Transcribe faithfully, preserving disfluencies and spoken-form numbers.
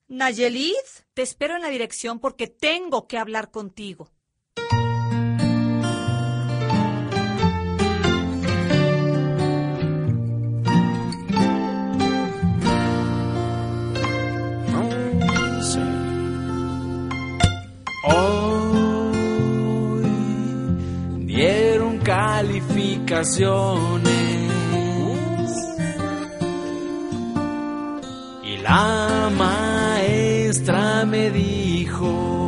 Nayelit, te espero en la dirección porque tengo que hablar contigo. Hoy dieron calificaciones y la maestra me dijo: